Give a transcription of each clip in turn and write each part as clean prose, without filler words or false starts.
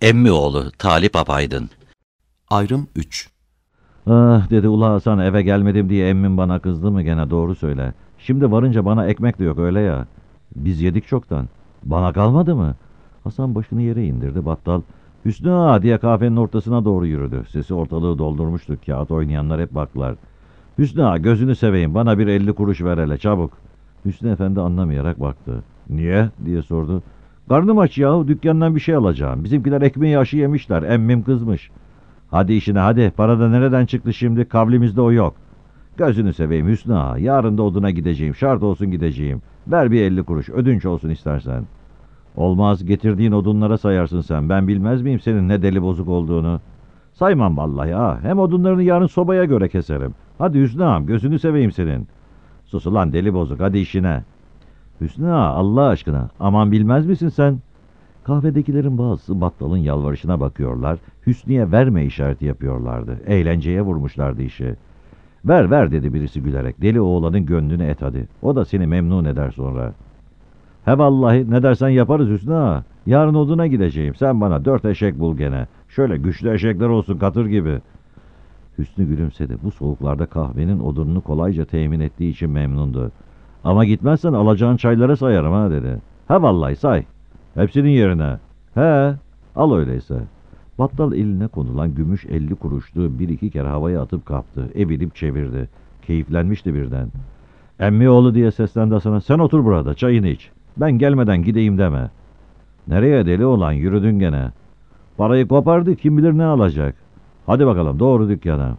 Emmioğlu Talip Apaydın. Ayrım 3. Ah dedi, ula Hasan, eve gelmedim diye emmim bana kızdı mı gene, doğru söyle. Şimdi varınca bana ekmek de yok, öyle ya. Biz yedik çoktan. Bana kalmadı mı? Hasan başını yere indirdi. Battal Hüsnü ağa diye kahvenin ortasına doğru yürüdü. Sesi ortalığı doldurmuştu. Kağıt oynayanlar hep baktılar. Hüsnü ağa, gözünü seveyim, bana bir 50 kuruş ver hele çabuk. Hüsnü efendi anlamayarak baktı. Niye diye sordu. Karnım aç yahu, dükkandan bir şey alacağım. Bizimkiler ekmeği aşı yemişler, emmim kızmış. Hadi işine hadi, para da nereden çıktı şimdi, kavlimizde o yok. Gözünü seveyim Hüsnü ağa, yarın da oduna gideceğim, şart olsun gideceğim. Ver bir 50 kuruş, ödünç olsun istersen. Olmaz, getirdiğin odunlara sayarsın sen, ben bilmez miyim senin ne deli bozuk olduğunu. Saymam vallahi ha, hem odunlarını yarın sobaya göre keserim. Hadi Hüsnü ağam, gözünü seveyim senin. Sus ulan deli bozuk, hadi işine. Hüsnü ağa, Allah aşkına, aman bilmez misin sen? Kahvedekilerin bazısı Battal'ın yalvarışına bakıyorlar, Hüsnü'ye verme işareti yapıyorlardı. Eğlenceye vurmuşlardı işi. Ver ver dedi birisi gülerek, deli oğlanın gönlünü et hadi. O da seni memnun eder sonra. He vallahi, ne dersen yaparız Hüsnü ağa. Yarın oduna gideceğim, sen bana 4 eşek bul gene. Şöyle güçlü eşekler olsun, katır gibi. Hüsnü gülümsedi. Bu soğuklarda kahvenin odununu kolayca temin ettiği için memnundu. Ama gitmezsen alacağın çaylara sayarım ha dedi. He vallahi say. Hepsinin yerine. He, al öyleyse. Battal eline konulan gümüş 50 kuruşluğu bir iki kere havaya atıp kaptı. Evirip çevirdi. Keyiflenmişti birden. Emmioğlu diye seslendi sana. Sen otur burada, çayını iç. Ben gelmeden gideyim deme. Nereye deli olan, yürüdün gene. Parayı kopardı, kim bilir ne alacak. Hadi bakalım doğru dükkana.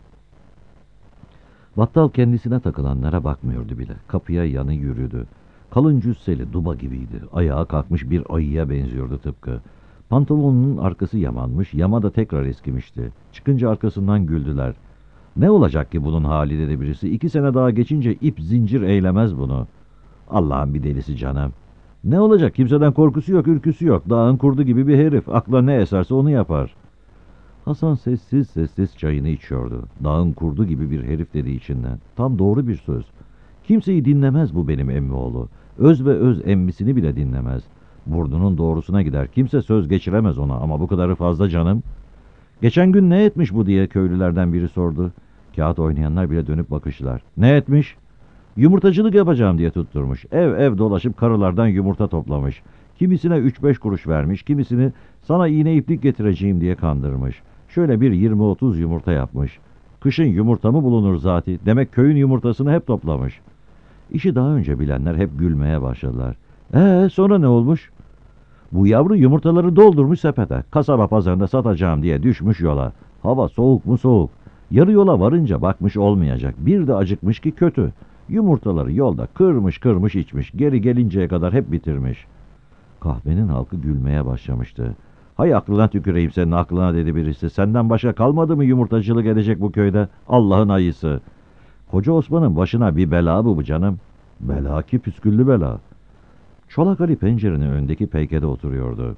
Battal kendisine takılanlara bakmıyordu bile. Kapıya yanı yürüdü. Kalın cüsseli, duba gibiydi. Ayağa kalkmış bir ayıya benziyordu tıpkı. Pantolonunun arkası yamanmış, yama da tekrar eskimişti. Çıkınca arkasından güldüler. Ne olacak ki bunun hali dedi birisi. 2 sene daha geçince ip zincir eylemez bunu. Allah'ın bir delisi canım. Ne olacak, kimseden korkusu yok, ürküsü yok. Dağın kurdu gibi bir herif. Akla ne eserse onu yapar. Hasan sessiz sessiz çayını içiyordu. Dağın kurdu gibi bir herif dedi içinden. Tam doğru bir söz. Kimseyi dinlemez bu benim emmioğlu. Öz ve öz emmisini bile dinlemez. Burnunun doğrusuna gider. Kimse söz geçiremez ona, ama bu kadarı fazla canım. Geçen gün ne etmiş bu diye köylülerden biri sordu. Kağıt oynayanlar bile dönüp bakıştılar. Ne etmiş? Yumurtacılık yapacağım diye tutturmuş. Ev ev dolaşıp karılardan yumurta toplamış. Kimisine 3-5 kuruş vermiş, kimisini sana iğne iplik getireceğim diye kandırmış. Şöyle bir 20-30 yumurta yapmış. Kışın yumurta mı bulunur zati? Demek köyün yumurtasını hep toplamış. İşi daha önce bilenler hep gülmeye başladılar. Sonra ne olmuş? Bu yavru yumurtaları doldurmuş sepete. Kasaba pazarında satacağım diye düşmüş yola. Hava soğuk mu soğuk. Yarı yola varınca bakmış olmayacak. Bir de acıkmış ki kötü. Yumurtaları yolda kırmış kırmış içmiş. Geri gelinceye kadar hep bitirmiş. Kahvenin halkı gülmeye başlamıştı. Hay aklına tüküreyim senin aklına dedi birisi. Senden başka kalmadı mı yumurtacılık edecek bu köyde? Allah'ın ayısı. Koca Osman'ın başına bir bela bu canım. Bela ki püsküllü bela. Çolak Ali pencerenin önündeki peykede oturuyordu.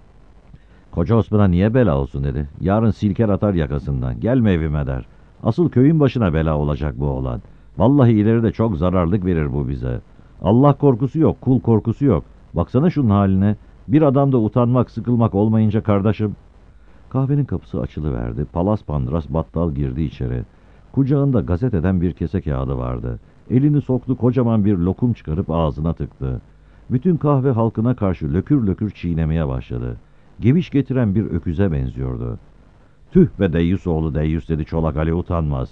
Koca Osman'a niye bela olsun dedi. Yarın silker atar yakasından. Gelme evime der. Asıl köyün başına bela olacak bu oğlan. Vallahi ileride çok zararlık verir bu bize. Allah korkusu yok, kul korkusu yok. Baksana şunun haline. Bir adamda utanmak, sıkılmak olmayınca kardeşim. Kahvenin kapısı açılıverdi. Palas pandras Battal girdi içeri. Kucağında gazeteden bir kese kağıdı vardı. Elini soktu, kocaman bir lokum çıkarıp ağzına tıktı. Bütün kahve halkına karşı lökür lökür çiğnemeye başladı. Geviş getiren bir öküze benziyordu. Tüh be deyyus oğlu deyyus dedi Çolak Ali utanmaz.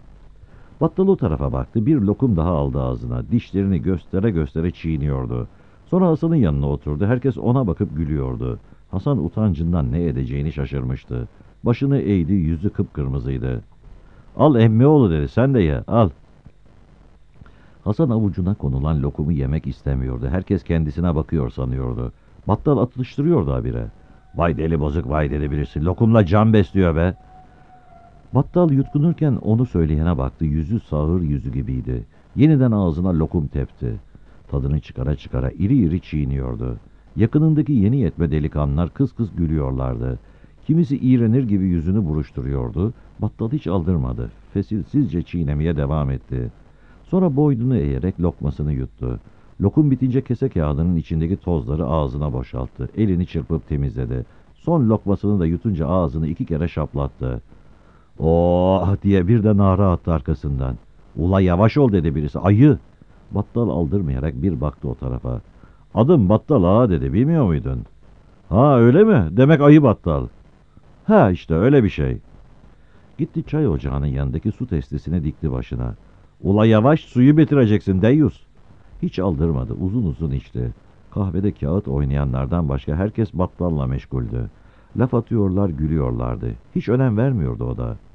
Battal o tarafa baktı, bir lokum daha aldı ağzına. Dişlerini göstere göstere çiğniyordu. Sonra Hasan'ın yanına oturdu. Herkes ona bakıp gülüyordu. Hasan utancından ne edeceğini şaşırmıştı. Başını eğdi, yüzü kıpkırmızıydı. Al emmioğlu dedi, sen de ye, al. Hasan avucuna konulan lokumu yemek istemiyordu. Herkes kendisine bakıyor sanıyordu. Battal atıştırıyordu habire. Vay deli bozuk vay dedi birisi. Lokumla can besliyor be. Battal yutkunurken onu söyleyene baktı. Yüzü sağır yüzü gibiydi. Yeniden ağzına lokum tepti. Tadını çıkara çıkara iri iri çiğniyordu. Yakınındaki yeni yetme delikanlılar kıs kıs gülüyorlardı. Kimisi iğrenir gibi yüzünü buruşturuyordu. Battal hiç aldırmadı. Fesilsizce çiğnemeye devam etti. Sonra boynunu eğerek lokmasını yuttu. Lokum bitince kese kağıdının içindeki tozları ağzına boşalttı. Elini çırpıp temizledi. Son lokmasını da yutunca ağzını 2 kere şaplattı. "Oh!" diye bir de nara attı arkasından. "Ula yavaş ol," dedi birisi. "Ayı!" Battal aldırmayarak bir baktı o tarafa. "Adım Battal ağa," dedi. "Bilmiyor muydun?" "Ha, öyle mi? Demek ayı Battal." "Ha, işte öyle bir şey." Gitti çay ocağının yanındaki su testisine dikti başına. "Ula yavaş, suyu bitireceksin deyyus." Hiç aldırmadı, uzun uzun içti. Kahvede kağıt oynayanlardan başka herkes Battal'la meşguldü. Laf atıyorlar, gülüyorlardı. Hiç önem vermiyordu o da.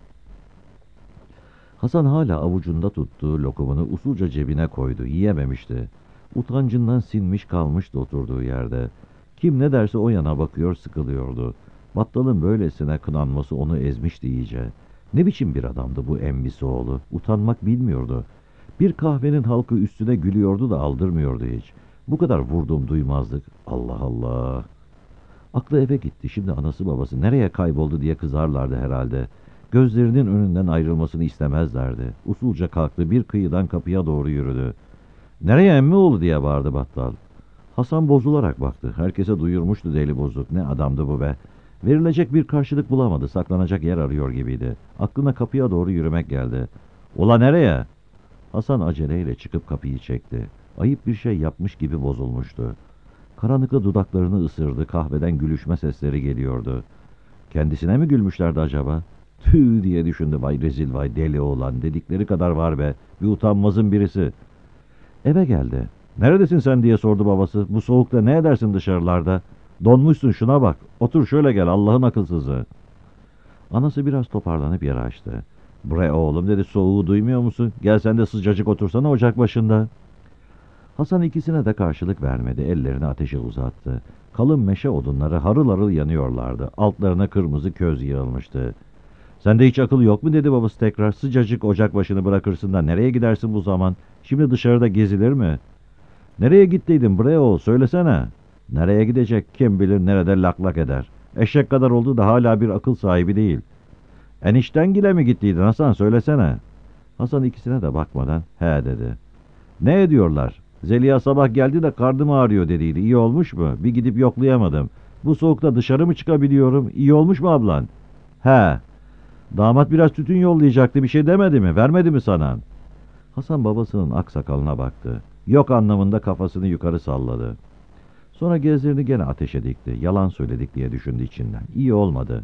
Hasan hala avucunda tuttuğu lokumunu usulca cebine koydu. Yiyememişti. Utancından sinmiş kalmıştı oturduğu yerde. Kim ne derse o yana bakıyor, sıkılıyordu. Battal'ın böylesine kınanması onu ezmişti iyice. Ne biçim bir adamdı bu Emmisoğlu? Utanmak bilmiyordu. Bir kahvenin halkı üstüne gülüyordu da aldırmıyordu hiç. Bu kadar vurdum duymazdık. Allah Allah! Aklı eve gitti. Şimdi anası babası nereye kayboldu diye kızarlardı herhalde. Gözlerinin önünden ayrılmasını istemezlerdi. Usulca kalktı, bir kıyıdan kapıya doğru yürüdü. "Nereye Emmioğlu?" diye bağırdı Battal. Hasan bozularak baktı. Herkese duyurmuştu deli bozuk. Ne adamdı bu be! Verilecek bir karşılık bulamadı. Saklanacak yer arıyor gibiydi. Aklına kapıya doğru yürümek geldi. "Ula nereye?" Hasan aceleyle çıkıp kapıyı çekti. Ayıp bir şey yapmış gibi bozulmuştu. Karanlıkta dudaklarını ısırdı. Kahveden gülüşme sesleri geliyordu. Kendisine mi gülmüşlerdi acaba? "Tüh!" diye düşündü. "Vay rezil, vay deli oğlan. Dedikleri kadar var be. Bir utanmazın birisi." Eve geldi. "Neredesin sen?" diye sordu babası. "Bu soğukta ne edersin dışarılarda? Donmuşsun, şuna bak. Otur şöyle gel, Allah'ın akılsızı." Anası biraz toparlanıp yer açtı. "Bre oğlum," dedi, "soğuğu duymuyor musun? Gel sen de sıcacık otursana ocak başında." Hasan ikisine de karşılık vermedi. Ellerini ateşe uzattı. Kalın meşe odunları harıl harıl yanıyorlardı. Altlarına kırmızı köz yığılmıştı. "Sende hiç akıl yok mu?" dedi babası tekrar. "Sıcacık ocak başını bırakırsın da nereye gidersin bu zaman? Şimdi dışarıda gezilir mi?" "Nereye gittiydin bre oğul, söylesene." "Nereye gidecek? Kim bilir nerede lak lak eder. Eşek kadar oldu da hala bir akıl sahibi değil." "Eniştengile mi gittiydin Hasan, söylesene." Hasan ikisine de bakmadan "he" dedi. "Ne ediyorlar?" "Zeliha sabah geldi de karnım ağrıyor dediydi. İyi olmuş mu? Bir gidip yoklayamadım. Bu soğukta dışarı mı çıkabiliyorum? İyi olmuş mu ablan?" "He." "Damat biraz tütün yollayacaktı, bir şey demedi mi? Vermedi mi sana?" Hasan babasının aksakalına baktı. Yok anlamında kafasını yukarı salladı. Sonra gözlerini gene ateşe dikti. Yalan söyledik diye düşündü içinden. İyi olmadı.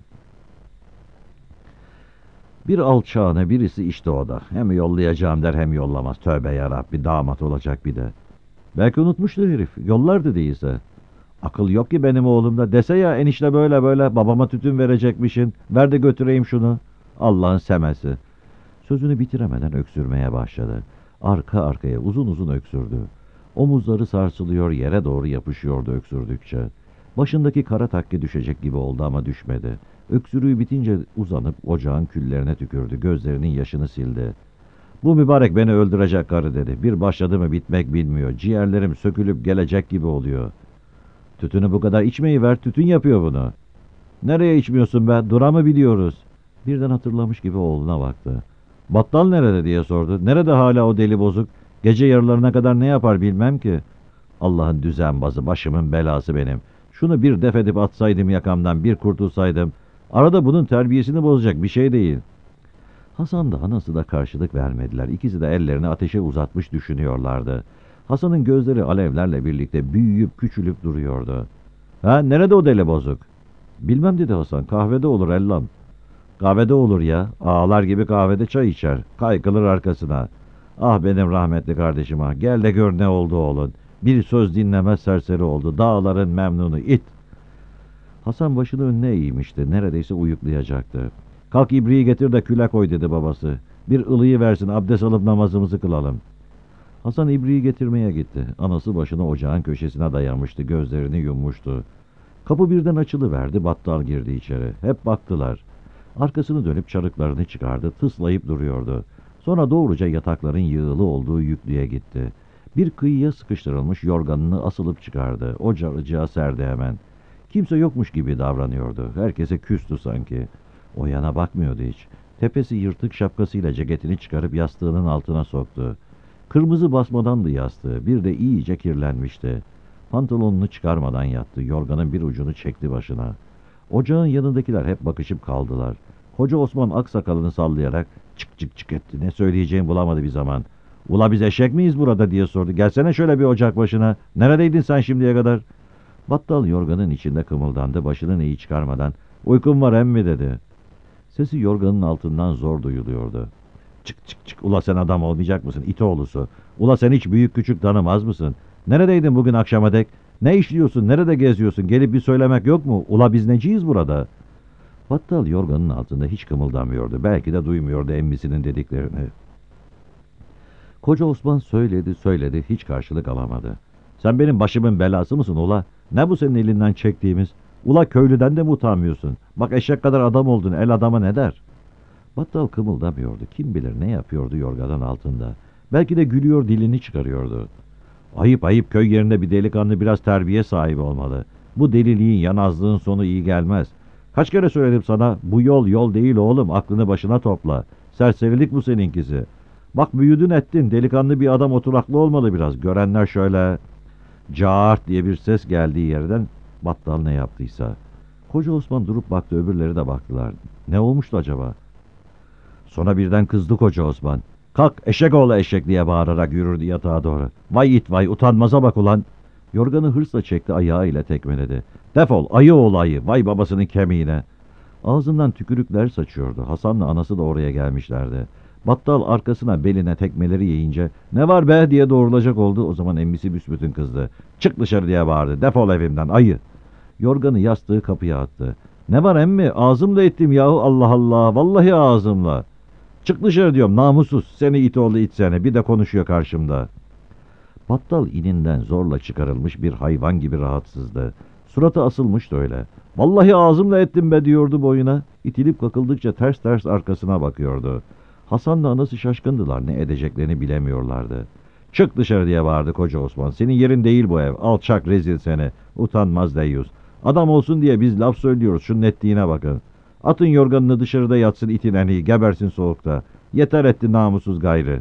Bir alçağına birisi işte o da. Hem yollayacağım der hem yollamaz. Tövbe yarabbi, damat olacak bir de. Belki unutmuştur herif. Yollardı değilse. Akıl yok ki benim oğlumda. Dese ya enişte böyle böyle babama tütün verecekmişin. Ver de götüreyim şunu. Allah'ın semesi. Sözünü bitiremeden öksürmeye başladı. Arka arkaya uzun uzun öksürdü. Omuzları sarsılıyor, yere doğru yapışıyordu öksürdükçe. Başındaki kara takke düşecek gibi oldu ama düşmedi. Öksürüğü bitince uzanıp ocağın küllerine tükürdü. Gözlerinin yaşını sildi. "Bu mübarek beni öldürecek karı," dedi. "Bir başladı mı bitmek bilmiyor. Ciğerlerim sökülüp gelecek gibi oluyor." "Tütünü bu kadar içmeyi ver, tütün yapıyor bunu." "Nereye içmiyorsun be? Dura mı biliyoruz?" Birden hatırlamış gibi oğluna baktı. "Battal nerede?" diye sordu. "Nerede hala o deli bozuk? Gece yarılarına kadar ne yapar bilmem ki." Allah'ın düzenbazı, başımın belası benim. Şunu bir def edip atsaydım yakamdan, bir kurtulsaydım. Arada bunun terbiyesini bozacak bir şey değil. Hasan da anası da karşılık vermediler. İkisi de ellerini ateşe uzatmış düşünüyorlardı. Hasan'ın gözleri alevlerle birlikte büyüyüp küçülüp duruyordu. "Ha, nerede o deli bozuk?" "Bilmem," dedi Hasan. "Kahvede olur ellam." "Kahvede olur ya. Ağalar gibi kahvede çay içer. Kaykılır arkasına. Ah benim rahmetli kardeşim ah. Gel de gör ne oldu oğlun. Bir söz dinlemez serseri oldu. Dağların memnunu it." Hasan başını önüne eğmişti. Neredeyse uyuklayacaktı. "Kalk ibriği getir de küle koy," dedi babası. "Bir ılıyı versin, abdest alıp namazımızı kılalım." Hasan ibriği getirmeye gitti. Anası başını ocağın köşesine dayamıştı. Gözlerini yummuştu. Kapı birden açılıverdi. Battal girdi içeri. Hep baktılar. Arkasını dönüp çarıklarını çıkardı. Tıslayıp duruyordu. Sonra doğruca yatakların yığılı olduğu yüklüğe gitti. Bir kıyıya sıkıştırılmış yorganını asılıp çıkardı. Ocağa serdi hemen. Kimse yokmuş gibi davranıyordu. Herkese küstü sanki. O yana bakmıyordu hiç. Tepesi yırtık şapkasıyla ceketini çıkarıp yastığının altına soktu. Kırmızı basmadandı yastığı. Bir de iyice kirlenmişti. Pantolonunu çıkarmadan yattı. Yorganın bir ucunu çekti başına. Ocağın yanındakiler hep bakışıp kaldılar. Koca Osman aksakalını sallayarak çık çık çık etti. Ne söyleyeceğini bulamadı bir zaman. Ula biz eşek miyiz burada diye sordu. Gelsene şöyle bir ocak başına. Neredeydin sen şimdiye kadar? Battal yorganın içinde kımıldandı, başını iyi çıkarmadan. Uykum var emmi dedi. Sesi yorganın altından zor duyuluyordu. Çık çık çık. Ula sen adam olmayacak mısın itoğlusu? Ula sen hiç büyük küçük tanımaz mısın? Neredeydin bugün akşama dek? Ne işliyorsun? Nerede geziyorsun? Gelip bir söylemek yok mu? Ula biz neciyiz burada? Battal yorganın altında hiç kımıldamıyordu. Belki de duymuyordu emmisinin dediklerini. Koca Osman söyledi, hiç karşılık alamadı. Sen benim başımın belası mısın ula? Ne bu senin elinden çektiğimiz? Ula köylüden de mi utanmıyorsun? Bak eşek kadar adam oldun, el adama ne der? Battal kımıldamıyordu. Kim bilir ne yapıyordu yorganın altında. Belki de gülüyor, dilini çıkarıyordu. Ayıp ayıp, köy yerinde bir delikanlı biraz terbiye sahibi olmalı. Bu deliliğin, yanazlığın sonu iyi gelmez. Kaç kere söyledim sana, bu yol yol değil oğlum, aklını başına topla. Serserilik bu seninkisi. Bak büyüdün ettin, delikanlı bir adam oturaklı olmalı biraz. Görenler şöyle... Cart diye bir ses geldiği yerden Battal ne yaptıysa. Koca Osman durup baktı, öbürleri de baktılar. Ne olmuştu acaba? Sonra birden kızdı Koca Osman. Kalk eşek oğlu eşek diye bağırarak yürürdü yatağa doğru. Vay it vay, utanmaza bak ulan. Yorganı hırsla çekti, ayağıyla tekmeledi. Defol ayı oğlu ayı, vay babasının kemiğine. Ağzından tükürükler saçıyordu. Hasan'la anası da oraya gelmişlerdi. Battal arkasına beline tekmeleri yiyince ne var be diye doğrulacak oldu. O zaman emmisi büsbütün kızdı. Çık dışarı diye bağırdı. Defol evimden ayı. Yorganı yastığı kapıya attı. Ne var emmi, ağzımla ettim yahu, Allah Allah, vallahi ağzımla. Çık dışarı diyorum namussuz, seni it oğlu it seni, bir de konuşuyor karşımda. Battal ininden zorla çıkarılmış bir hayvan gibi rahatsızdı. Suratı asılmıştı öyle. Vallahi ağzımla ettim be diyordu boyuna. İtilip kakıldıkça ters ters arkasına bakıyordu. Hasan'la anası şaşkındılar, ne edeceklerini bilemiyorlardı. Çık dışarı diye bağırdı Koca Osman. Senin yerin değil bu ev, alçak rezil seni. Utanmaz deyyus. Adam olsun diye biz laf söylüyoruz, şunun ettiğine bakın. Atın yorganını dışarıda yatsın itin eni, gebersin soğukta. Yeter etti namussuz gayrı.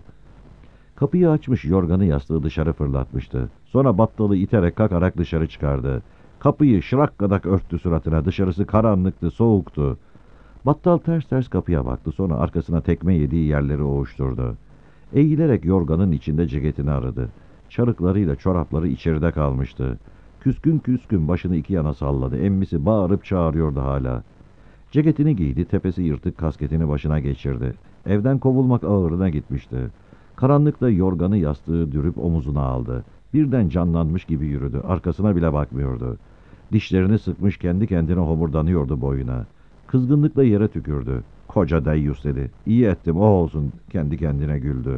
Kapıyı açmış, yorganı yastığı dışarı fırlatmıştı. Sonra Battalı iterek kakarak dışarı çıkardı. Kapıyı şırakkadak örttü suratına, dışarısı karanlıktı, soğuktu. Battal ters ters kapıya baktı, sonra arkasına tekme yediği yerleri oğuşturdu. Eğilerek yorganın içinde ceketini aradı. Çarıklarıyla çorapları içeride kalmıştı. Küskün küskün başını iki yana salladı, emmisi bağırıp çağırıyordu hala. Ceketini giydi, tepesi yırtık kasketini başına geçirdi. Evden kovulmak ağırına gitmişti. Karanlıkta yorganı yastığı dürüp omuzuna aldı. Birden canlanmış gibi yürüdü, arkasına bile bakmıyordu. Dişlerini sıkmış kendi kendine homurdanıyordu boyuna. Kızgınlıkla yere tükürdü. Koca deyyus dedi. İyi ettim o olsun, kendi kendine güldü.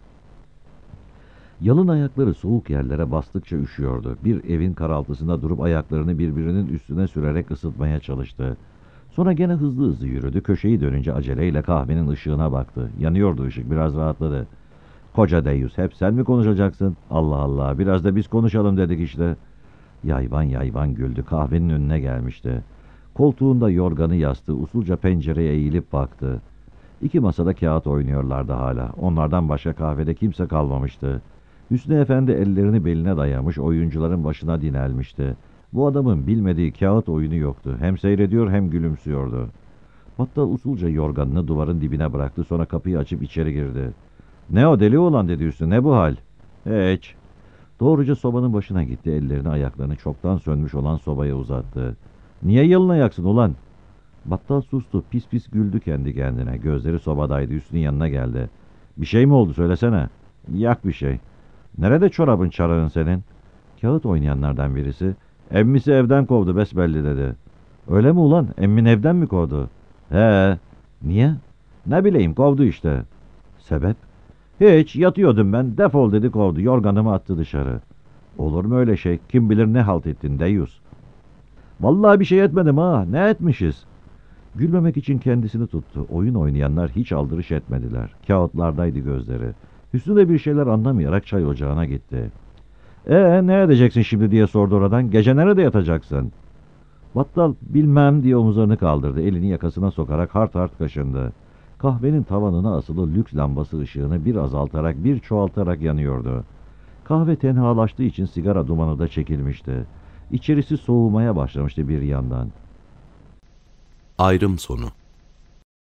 Yalın ayakları soğuk yerlere bastıkça üşüyordu. Bir evin karaltısında durup ayaklarını birbirinin üstüne sürerek ısıtmaya çalıştı. Sonra gene hızlı hızlı yürüdü. Köşeyi dönünce aceleyle kahvenin ışığına baktı. Yanıyordu ışık, biraz rahatladı. Koca deyyus, hep sen mi konuşacaksın? Allah Allah, biraz da biz konuşalım dedik işte. Yayvan yayvan güldü, kahvenin önüne gelmişti. Koltuğunda yorganı yastığı, usulca pencereye eğilip baktı. İki masada kağıt oynuyorlardı hala. Onlardan başka kahvede kimse kalmamıştı. Hüsnü Efendi ellerini beline dayamış, oyuncuların başına dinelmişti. Bu adamın bilmediği kağıt oyunu yoktu. Hem seyrediyor hem gülümsüyordu. Battal usulca yorganını duvarın dibine bıraktı, sonra kapıyı açıp içeri girdi. Ne o deli oğlan dedi Hüsnü, ne bu hal? Hiç. Doğruca sobanın başına gitti, ellerini ayaklarını çoktan sönmüş olan sobaya uzattı. Niye yalın ayaksın ulan? Battal sustu, pis pis güldü kendi kendine. Gözleri sobadaydı, Hüsnü'nün yanına geldi. Bir şey mi oldu söylesene. Yak bir şey. Nerede çorabın çarağın senin? Kağıt oynayanlardan birisi. Emmisi evden kovdu besbelli dedi. Öyle mi ulan? Emmin evden mi kovdu? He. Niye? Ne bileyim, kovdu işte. Sebep? Hiç, yatıyordum ben, defol dedi kovdu, yorganımı attı dışarı. Olur mu öyle şey, kim bilir ne halt ettin deyyus. Vallahi bir şey etmedim ha, ne etmişiz? Gülmemek için kendisini tuttu. Oyun oynayanlar hiç aldırış etmediler. Kağıtlardaydı gözleri. Hüsnü de bir şeyler anlamayarak çay ocağına gitti. Ne edeceksin şimdi diye sordu oradan. Gece nerede yatacaksın? Battal bilmem diye omuzlarını kaldırdı. Elini yakasına sokarak hart hart kaşındı. Kahvenin tavanına asılı lüks lambası ışığını bir azaltarak bir çoğaltarak yanıyordu. Kahve tenhalaştığı için sigara dumanı da çekilmişti. İçerisi soğumaya başlamıştı bir yandan. Ayrım sonu.